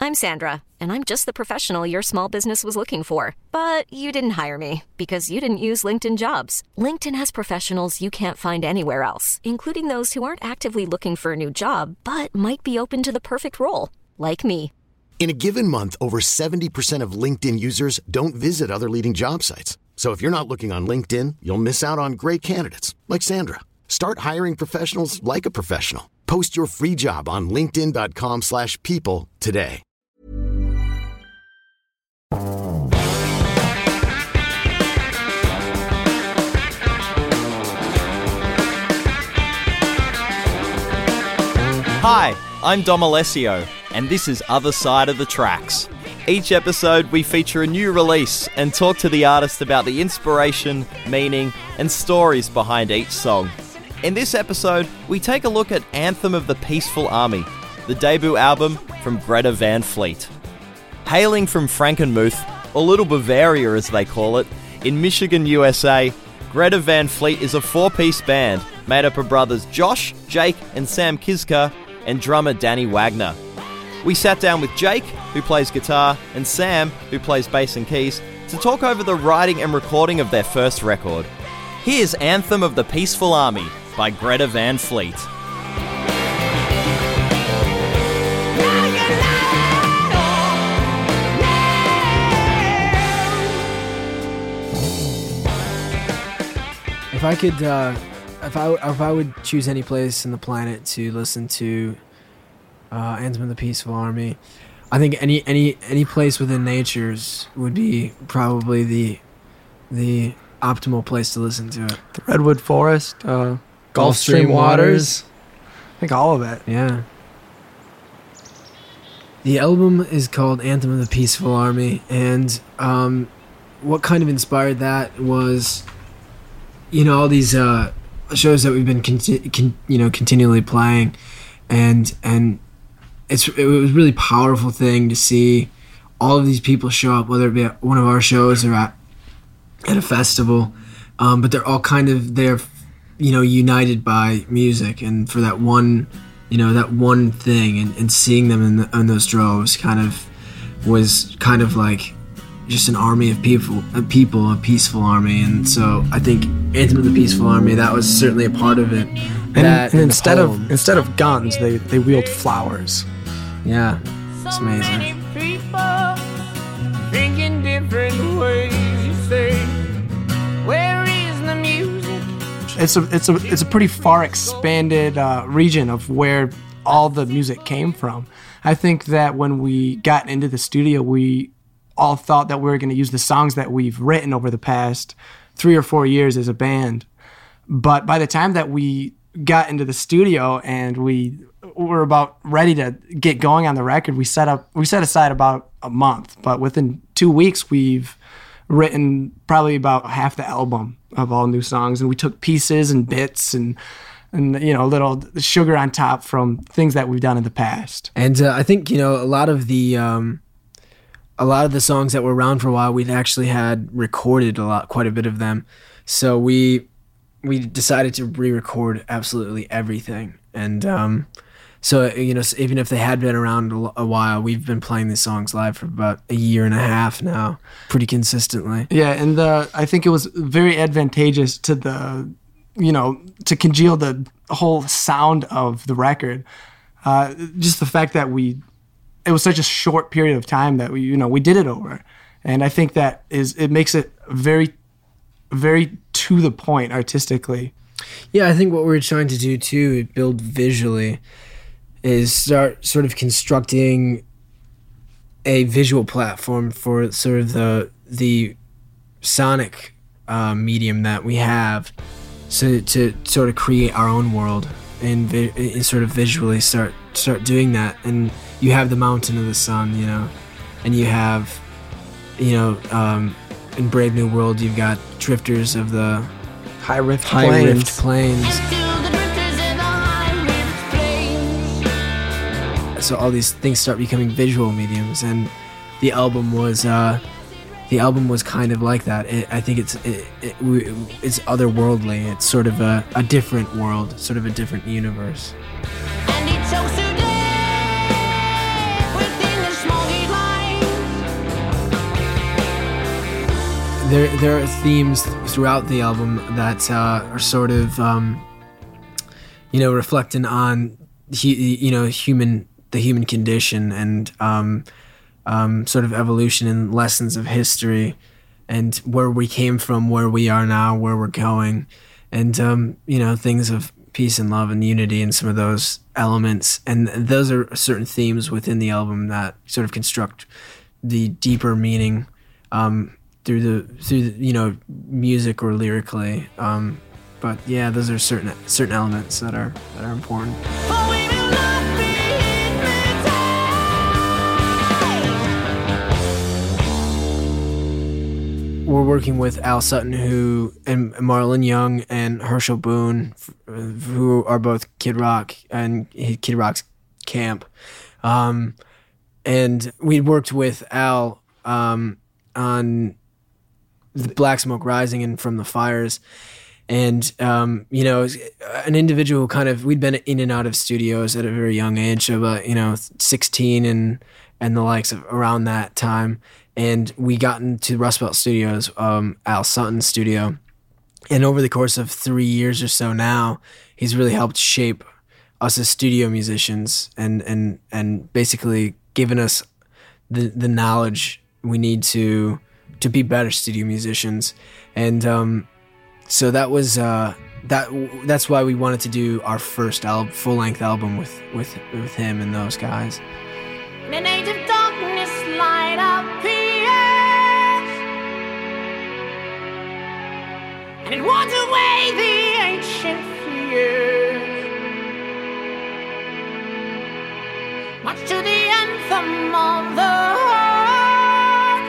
I'm Sandra, and I'm just the professional your small business was looking for. But you didn't hire me because you didn't use LinkedIn Jobs. LinkedIn has professionals you can't find anywhere else, including those who aren't actively looking for a new job, but might be open to the perfect role, like me. In a given month, over 70% of LinkedIn users don't visit other leading job sites. So if you're not looking on LinkedIn, you'll miss out on great candidates like Sandra. Start hiring professionals like a professional. Post your free job on linkedin.com/people today. Hi, I'm Dom Alessio, and this is Other Side of the Tracks. Each episode, we feature a new release and talk to the artist about the inspiration, meaning, and stories behind each song. In this episode, we take a look at Anthem of the Peaceful Army, the debut album from Greta Van Fleet. Hailing from Frankenmuth, or Little Bavaria as they call it, in Michigan, USA, Greta Van Fleet is a four-piece band made up of brothers Josh, Jake, and Sam Kiska, and drummer Danny Wagner. We sat down with Jake, who plays guitar, and Sam, who plays bass and keys, to talk over the writing and recording of their first record. Here's Anthem of the Peaceful Army by Greta Van Fleet. If I would choose any place in the planet to listen to Anthem of the Peaceful Army, I think any place within nature's would be probably the optimal place to listen to it. The Redwood Forest, Gulf Stream waters. I think all of it. Yeah. The album is called Anthem of the Peaceful Army, and what kind of inspired that was, all these shows that we've been continually playing, and it was a really powerful thing to see all of these people show up, whether it be at one of our shows or at a festival, but they're all united by music, and for that one thing, and seeing them in those droves was kind of like just an army of people, a peaceful army. And so I think Anthem of the Peaceful Army, that was certainly a part of it. And instead of guns, they wield flowers. Yeah, it's amazing. So many people thinking different ways. You say, where is the music? It's a pretty far expanded region of where all the music came from. I think that when we got into the studio, we all thought that we were going to use the songs that we've written over the past 3 or 4 years as a band. But by the time that we got into the studio and we were about ready to get going on the record, we set aside about a month. But within 2 weeks, we've written probably about half the album of all new songs, and we took pieces and bits and a little sugar on top from things that we've done in the past. And I think a lot of the songs that were around for a while, we'd actually had recorded quite a bit of them. So we decided to re-record absolutely everything. And so even if they had been around a while, we've been playing these songs live for about a year and a half now, pretty consistently. Yeah, and I think it was very advantageous to to congeal the whole sound of the record. Just the fact that it was such a short period of time that we did it over. And I think that it makes it very, very to the point artistically. Yeah, I think what we're trying to do too, build visually, is start sort of constructing a visual platform for sort of the sonic medium that we have, so to sort of create our own world and sort of visually start doing that. And you have the Mountain of the Sun, and you have, in Brave New World, you've got Drifters of the High Rift Plains. So all these things start becoming visual mediums, and the album was kind of like that. I think it's otherworldly. It's sort of a different world, sort of a different universe. And he chose to live within the small there are themes throughout the album that are sort of reflecting on the human condition and sort of evolution and lessons of history and where we came from, where we are now, where we're going, and things of peace and love and unity and some of those elements. And those are certain themes within the album that sort of construct the deeper meaning through the music or lyrically. But yeah, those are certain elements that are important. We're working with Al Sutton, and Marlon Young and Herschel Boone, who are both Kid Rock and Kid Rock's camp. And we worked with Al on the Black Smoke Rising and From the Fires. And, an individual we'd been in and out of studios at a very young age, about, 16 and the likes of around that time. And we got into Rust Belt Studios, Al Sutton's studio. And over the course of 3 years or so now, he's really helped shape us as studio musicians and basically given us the knowledge we need to be better studio musicians. And so that was that's why we wanted to do our first full-length album with him and those guys. In an age of darkness, light appears, and it wards away the ancient fears, much to the anthem of the heart,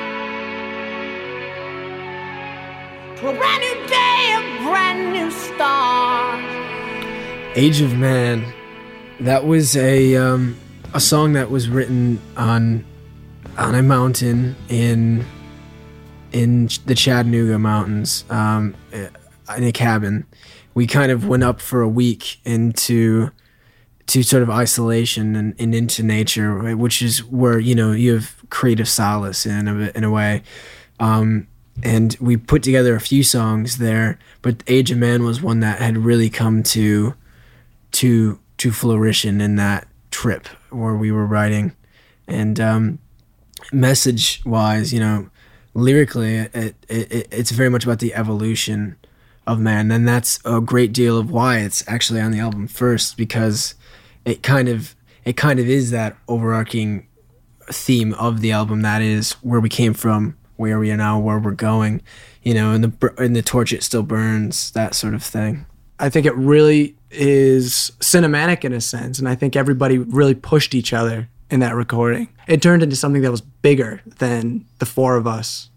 to a brand new day, a brand new start. Age of Man, that was a song that was written on a mountain in the Chattanooga Mountains, in a cabin. We kind of went up for a week into sort of isolation and into nature, right, which is where you have creative solace in a way. And we put together a few songs there, but Age of Man was one that had really come to flourishing in that trip where we were writing. And message wise, lyrically it's very much about the evolution of man, and that's a great deal of why it's actually on the album first, because it kind of is that overarching theme of the album, that is where we came from, where we are now, where we're going, and the torch it still burns, that sort of thing. I think it really is cinematic in a sense, and I think everybody really pushed each other in that recording. It turned into something that was bigger than the four of us.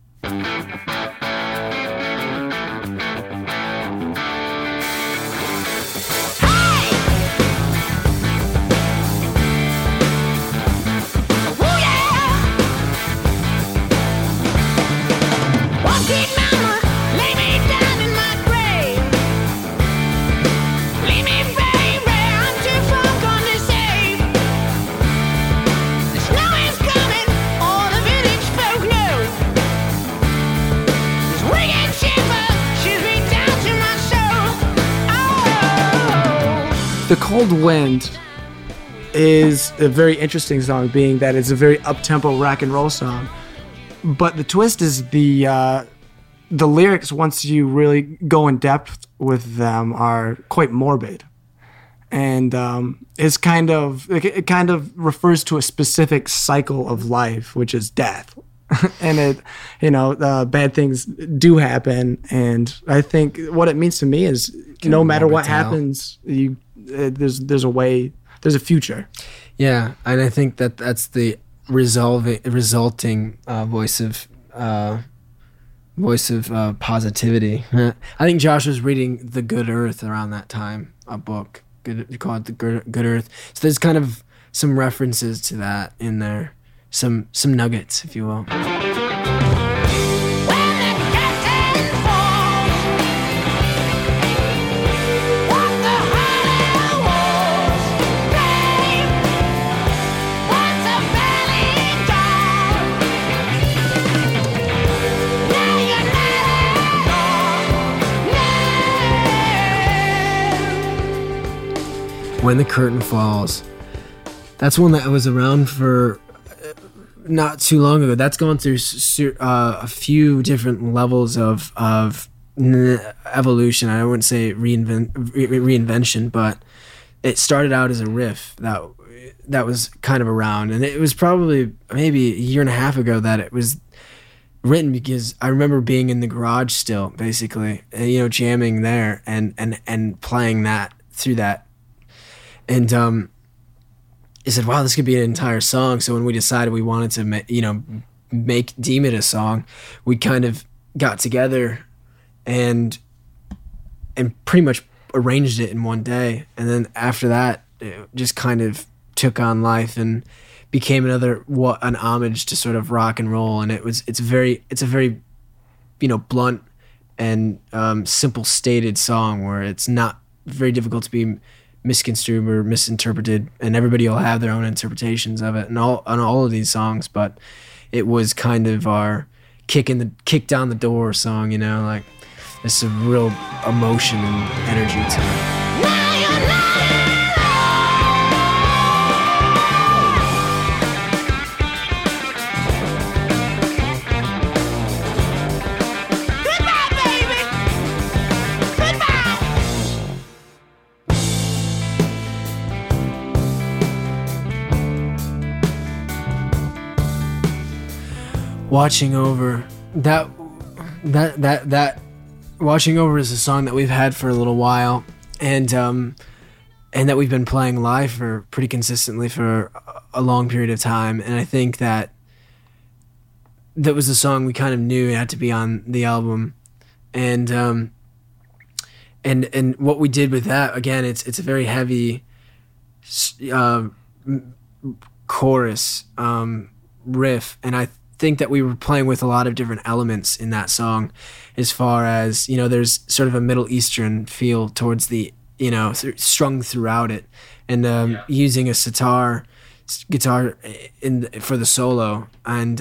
The Cold Wind is a very interesting song, being that it's a very up-tempo rock and roll song. But the twist is the lyrics, once you really go in depth with them, are quite morbid. And it kind of refers to a specific cycle of life, which is death. And bad things do happen. And I think what it means to me is no matter what happens, there's a way, there's a future. Yeah, and I think that's the resulting voice of positivity. I think Josh was reading The Good Earth around that time, a book called The Good Earth. So there's kind of some references to that in there, some nuggets, if you will. Now When the Curtain Falls. That's one that was around for not too long ago. That's gone through a few different levels of evolution. I wouldn't say reinvention, but it started out as a riff that was kind of around, and it was probably maybe a year and a half ago that it was written, because I remember being in the garage still, basically, jamming there and playing that through that, and I said, wow, this could be an entire song. So when we decided we wanted to deem it a song, we kind of got together and pretty much arranged it in one day. And then after that, it just kind of took on life and became an homage to sort of rock and roll. And it's a very blunt and simple stated song where it's not very difficult to be misconstrued or misinterpreted, and everybody will have their own interpretations of it and on all of these songs. But it was kind of our kick down the door song, like there's some real emotion and energy to it. Watching Over, that Watching Over is a song that we've had for a little while, and that we've been playing live for pretty consistently for a long period of time. And I think that was a song we kind of knew it had to be on the album, and what we did with that, again, it's a very heavy chorus riff, and I think that we were playing with a lot of different elements in that song, as far as, there's sort of a Middle Eastern feel towards the, strung throughout it, and using a sitar guitar for the solo, and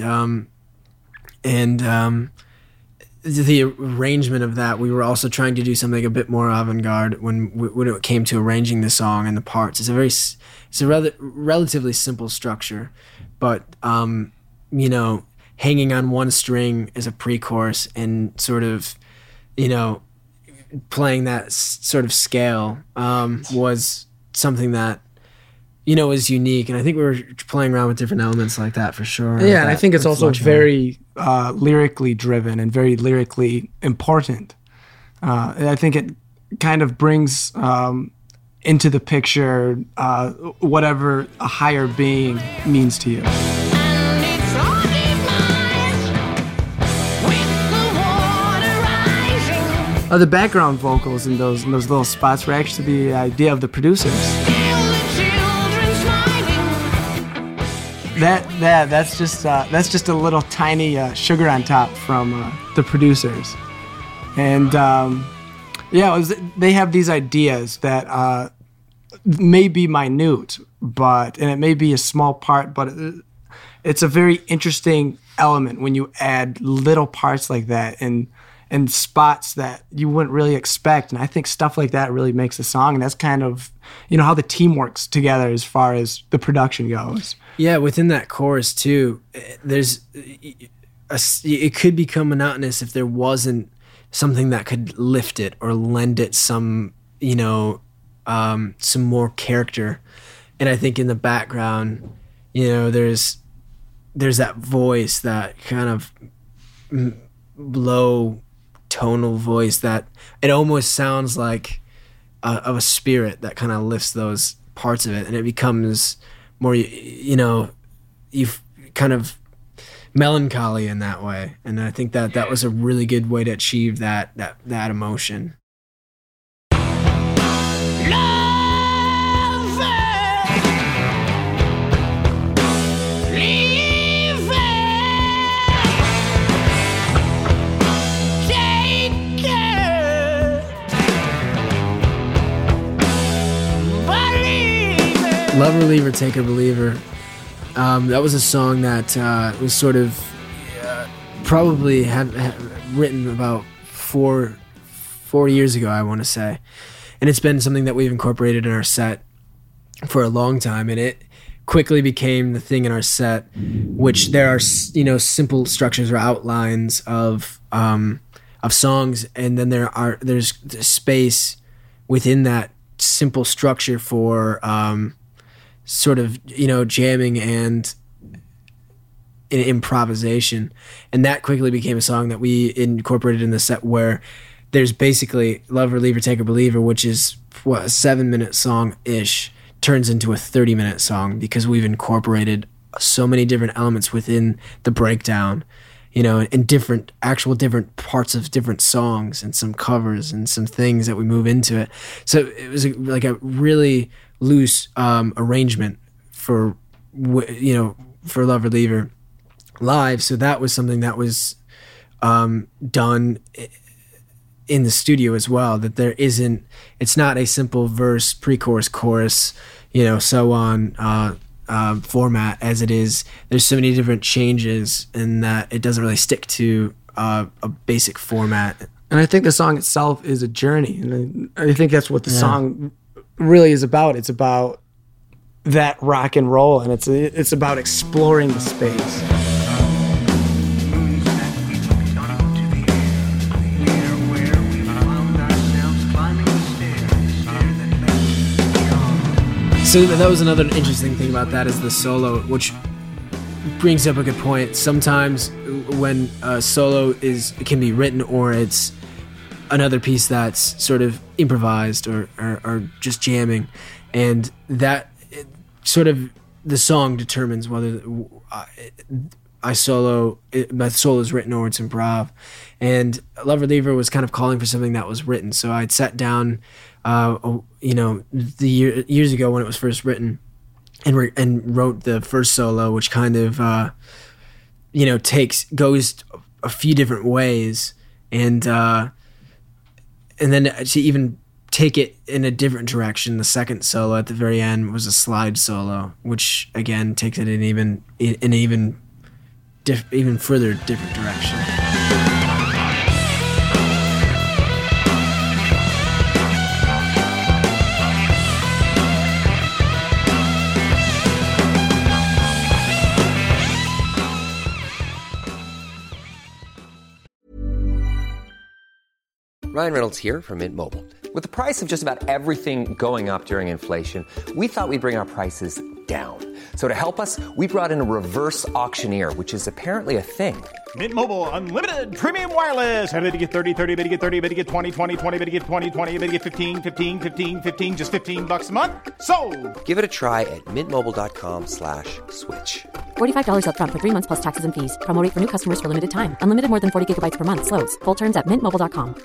the arrangement of that. We were also trying to do something a bit more avant-garde when it came to arranging the song and the parts. It's a relatively simple structure, but hanging on one string as a pre-chorus and sort of, playing that sort of scale was something that, is unique. And I think we were playing around with different elements like that for sure. Yeah, and I think it's also very lyrically driven and very lyrically important. And I think it kind of brings into the picture whatever a higher being means to you. The background vocals in those little spots were actually the idea of the producers. That's just a little tiny sugar on top from the producers, and they have these ideas that may be minute, and it may be a small part, but it's a very interesting element when you add little parts like that and spots that you wouldn't really expect. And I think stuff like that really makes a song, and that's kind of, how the team works together as far as the production goes. Yeah, within that chorus too, it could become monotonous if there wasn't something that could lift it or lend it some, some more character. And I think in the background, there's that voice, that kind of low tonal voice that it almost sounds like of a spirit that kind of lifts those parts of it, and it becomes more, you've kind of melancholy in that way. And I think that was a really good way to achieve that emotion. Lover, Leaver, Take a Believer. That was a song that was sort of probably had written about four years ago, I want to say. And it's been something that we've incorporated in our set for a long time, and it quickly became the thing in our set, which there are, simple structures or outlines of songs, and then there's space within that simple structure for sort of, jamming and improvisation. And that quickly became a song that we incorporated in the set, where there's basically Love Reliever, Take a Believer, which is a 7-minute song-ish, turns into a 30-minute song, because we've incorporated so many different elements within the breakdown, in different parts of different songs, and some covers and some things that we move into it. So it was like a really loose arrangement for Love Reliever live. So that was something that was done in the studio as well, that it's not a simple verse, pre-chorus, chorus, so on format as it is. There's so many different changes, and that it doesn't really stick to a basic format. And I think the song itself is a journey, and I think that's what the song really is about. It's about that rock and roll, and it's about exploring the space. So that was another interesting thing about that, is the solo, which brings up a good point. Sometimes when a solo can be written, or it's another piece that's sort of improvised or just jamming, and that sort of the song determines whether my solo is written or it's improv. And Love Reliever was kind of calling for something that was written, so I'd sat down years ago when it was first written, and wrote the first solo, which kind of goes a few different ways, and then to even take it in a different direction, the second solo at the very end was a slide solo, which again takes it in an even further different direction. Ryan Reynolds here from Mint Mobile. With the price of just about everything going up during inflation, we thought we'd bring our prices down. So to help us, we brought in a reverse auctioneer, which is apparently a thing. Mint Mobile Unlimited Premium Wireless. How to get 30, 30, bit to get 30, bit to get 20, 20, 20, bit to get 20, 20, bit to get 15, 15, 15, 15, just $15 a month? Sold! Give it a try at mintmobile.com/switch. $45 up front for 3 months plus taxes and fees. Promo rate for new customers for limited time. Unlimited more than 40 gigabytes per month. Slows full terms at mintmobile.com.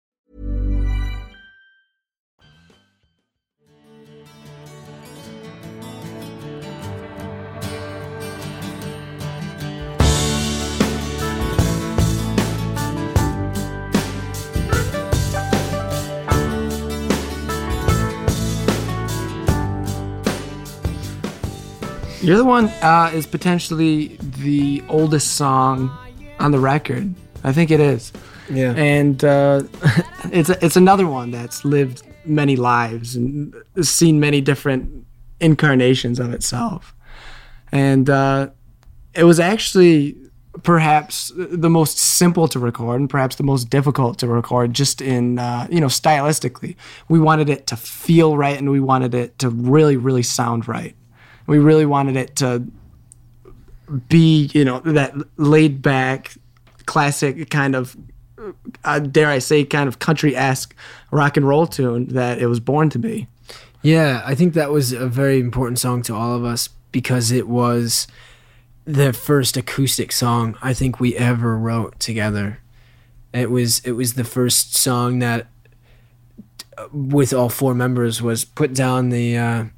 You're the One is potentially the oldest song on the record. I think it is. Yeah. And it's another one that's lived many lives and seen many different incarnations of itself. And it was actually perhaps the most simple to record and perhaps the most difficult to record, just in, stylistically. We wanted it to feel right, and we wanted it to really, really sound right. We really wanted it to be, that laid back, classic kind of, dare I say, kind of country-esque rock and roll tune that it was born to be. Yeah, I think that was a very important song to all of us, because it was the first acoustic song I think we ever wrote together. It was the first song that, with all four members, was put down the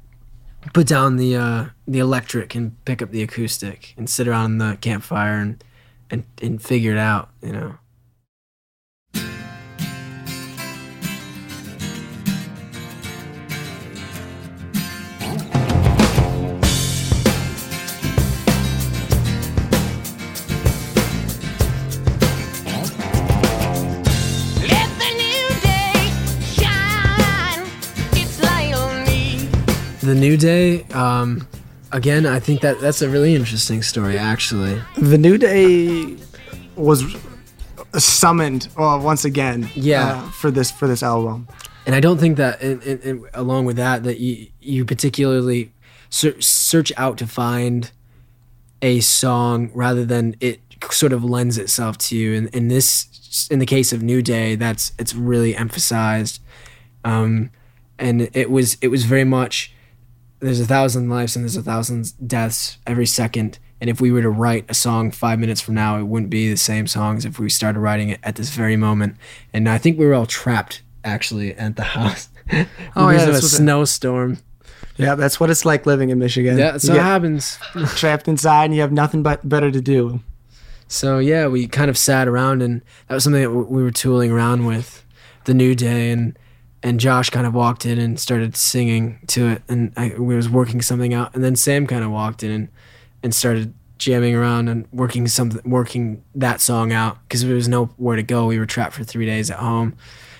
electric and pick up the acoustic and sit around the campfire and figure it out, The New Day, again, I think that's a really interesting story, actually. The New Day was summoned once again for this album. And I don't think that, along with that you particularly search out to find a song rather than it sort of lends itself to you. And in the case of New Day, it's really emphasized. And it was very much, there's 1,000 lives and there's 1,000 deaths every second. And if we were to write a song 5 minutes from now, it wouldn't be the same song as if we started writing it at this very moment. And I think we were all trapped, actually, at the house. Because of a snowstorm. Yeah, that's what it's like living in Michigan. Yeah, that's what happens. Trapped inside and you have nothing but better to do. So yeah, we kind of sat around, and that was something that we were tooling around with, The New Day, and Josh kind of walked in and started singing to it, and we was working something out, and then Sam kind of walked in and started jamming around and working that song out, because there was nowhere to go. We were trapped for 3 days at home,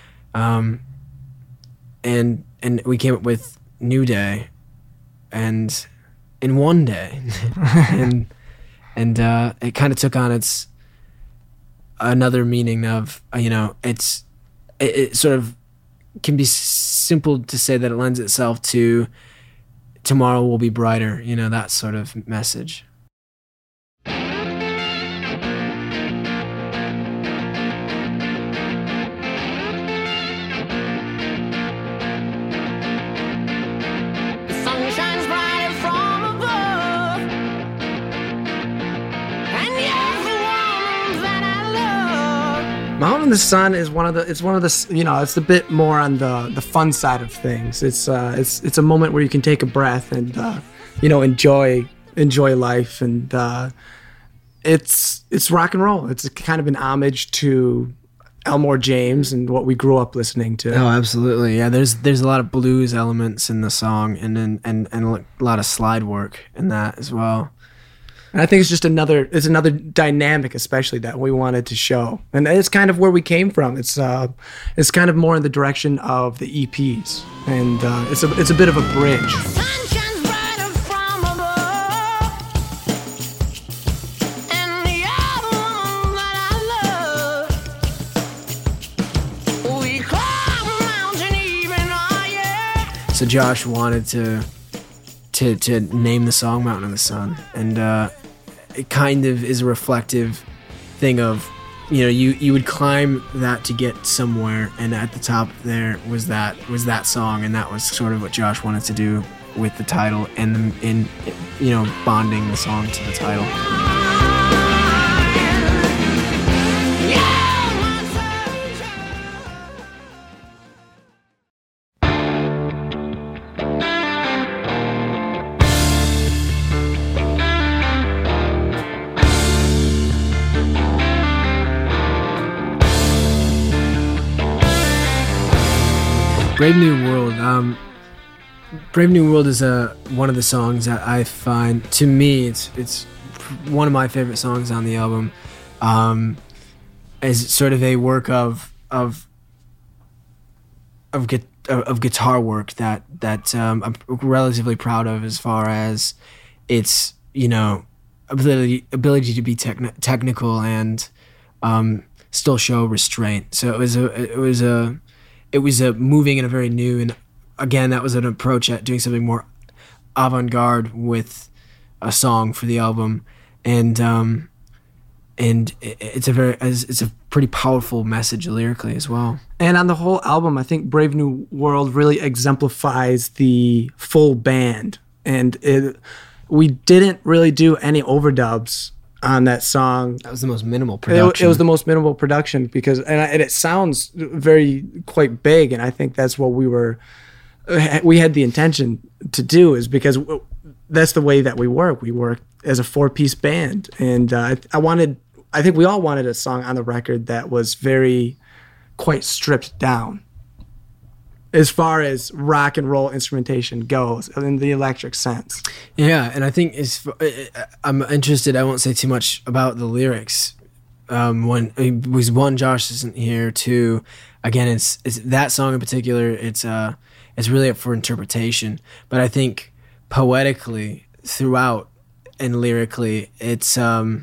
and we came up with New Day, and in one day, and it kind of took on another meaning of, it sort of can be simple to say that it lends itself to tomorrow will be brighter, that sort of message. Mountain in the Sun is one of the it's a bit more on the fun side of things. It's a moment where you can take a breath and enjoy life, and it's rock and roll. It's kind of an homage to Elmore James and what we grew up listening to. Oh, absolutely. Yeah, there's a lot of blues elements in the song, and a lot of slide work in that as well. And I think it's another dynamic, especially that we wanted to show, and it's kind of where we came from. It's kind of more in the direction of the EPs, and it's a bit of a bridge. So Josh wanted to name the song Mountain in the Sun, and it kind of is a reflective thing of, you would climb that to get somewhere, and at the top there was that song, and that was sort of what Josh wanted to do with the title, and bonding the song to the title. Brave New World. Brave New World is one of the songs that I find, to me, it's one of my favorite songs on the album. As sort of a work of guitar work that I'm relatively proud of, as far as its ability to be technical and still show restraint. So it was a moving in a very new, and again, that was an approach at doing something more avant-garde with a song for the album, and it's a pretty powerful message lyrically as well. And on the whole album, I think Brave New World really exemplifies the full band, and we didn't really do any overdubs on that song. That was the most minimal production. It was the most minimal production, because and it sounds quite big, and I think that's what we had the intention to do, is because that's the way that we work. We work as a 4-piece band, and I think we all wanted a song on the record that was quite stripped down as far as rock and roll instrumentation goes, in the electric sense. Yeah, and I think I'm interested. I won't say too much about the lyrics. One, Josh isn't here. Two, again, it's that song in particular. It's it's really up for interpretation. But I think poetically throughout and lyrically, it's a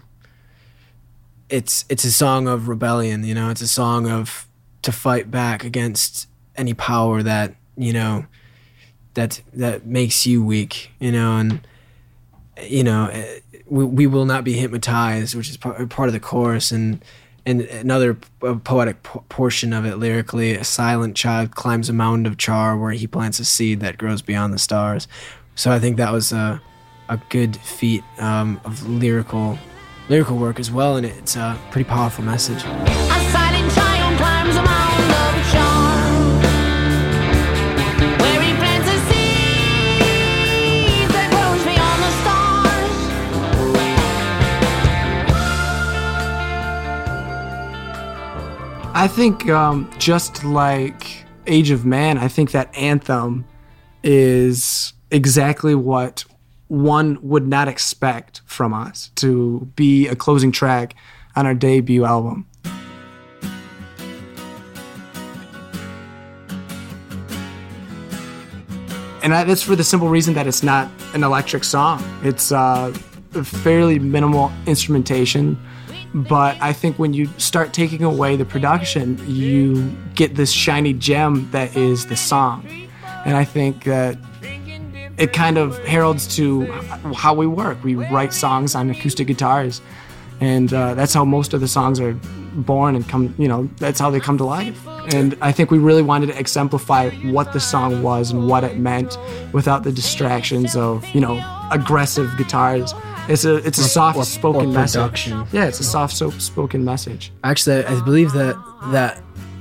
song of rebellion. You know, it's a song of to fight back against any power that, you know, that makes you weak. You know, and you know, we will not be hypnotized, which is part of the chorus, and another poetic portion of it lyrically, a silent child climbs a mound of char where he plants a seed that grows beyond the stars. So I think that was a good feat of lyrical work as well, and it's a pretty powerful message. A silent child climbs a mound of char, where he plants a seed that grows beyond the stars. I think just like Age of Man, I think that anthem is exactly what one would not expect from us to be a closing track on our debut album. And that's for the simple reason that it's not an electric song. It's a fairly minimal instrumentation, but I think when you start taking away the production, you get this shiny gem that is the song. And I think that it kind of heralds to how we work. We write songs on acoustic guitars, and that's how most of the songs are born and come, you know, that's how they come to life. And I think we really wanted to exemplify what the song was and what it meant without the distractions of, you know, aggressive guitars. It's a soft spoken message. Yeah, it's a soft spoken message. Actually, I believe that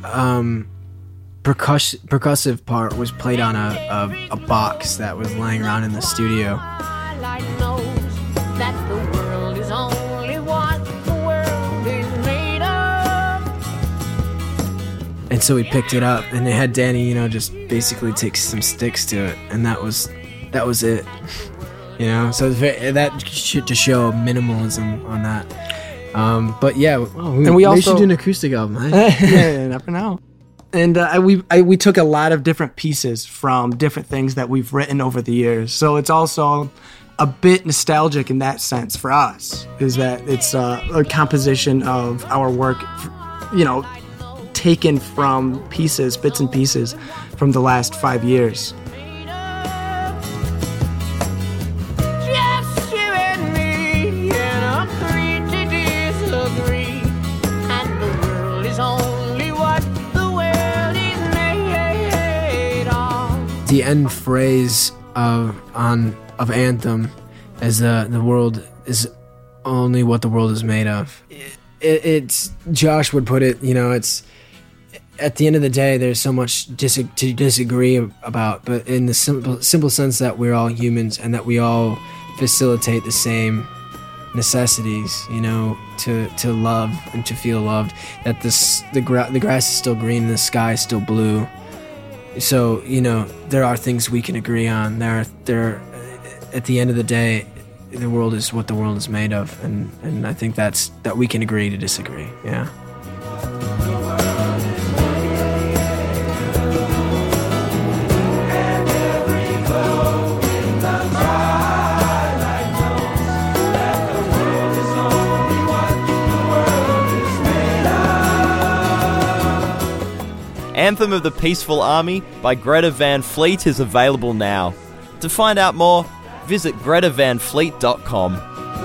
percussive part was played on a box that was laying around in the studio. And so we picked it up, and they had Danny, you know, just basically take some sticks to it, and that was it. You know, so that should to show minimalism on that. But yeah, we should do an acoustic album. Right? Yeah, you never know. And we took a lot of different pieces from different things that we've written over the years. So it's also a bit nostalgic in that sense for us, is that it's a composition of our work, you know, taken from bits and pieces from the last 5 years. The end phrase of Anthem is the world is only what the world is made of. It's Josh would put it, you know, it's at the end of the day there's so much to disagree about, but in the simple sense that we're all humans and that we all facilitate the same necessities, you know, to love and to feel loved, that the grass is still green and the sky is still blue. So, you know, there are things we can agree on. There at the end of the day, the world is what the world is made of, and I think that we can agree to disagree. Yeah. Anthem of the Peaceful Army by Greta Van Fleet is available now. To find out more, visit gretavanfleet.com.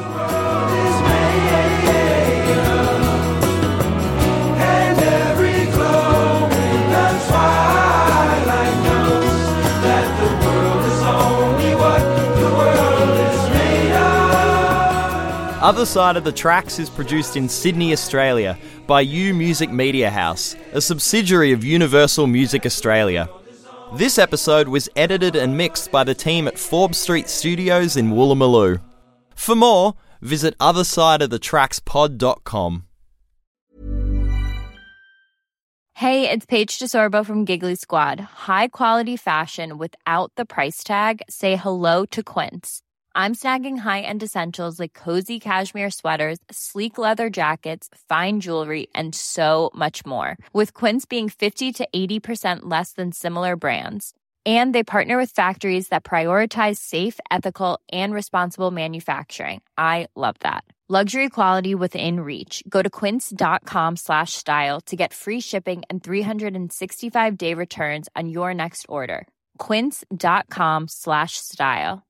Other Side of the Tracks is produced in Sydney, Australia by U Music Media House, a subsidiary of Universal Music Australia. This episode was edited and mixed by the team at Forbes Street Studios in Woolloomooloo. For more, visit othersideofthetrackspod.com. Hey, it's Paige DeSorbo from Giggly Squad. High quality fashion without the price tag. Say hello to Quince. I'm snagging high-end essentials like cozy cashmere sweaters, sleek leather jackets, fine jewelry, and so much more. With Quince being 50 to 80% less than similar brands. And they partner with factories that prioritize safe, ethical, and responsible manufacturing. I love that. Luxury quality within reach. Go to quince.com/style to get free shipping and 365-day returns on your next order. Quince.com/style.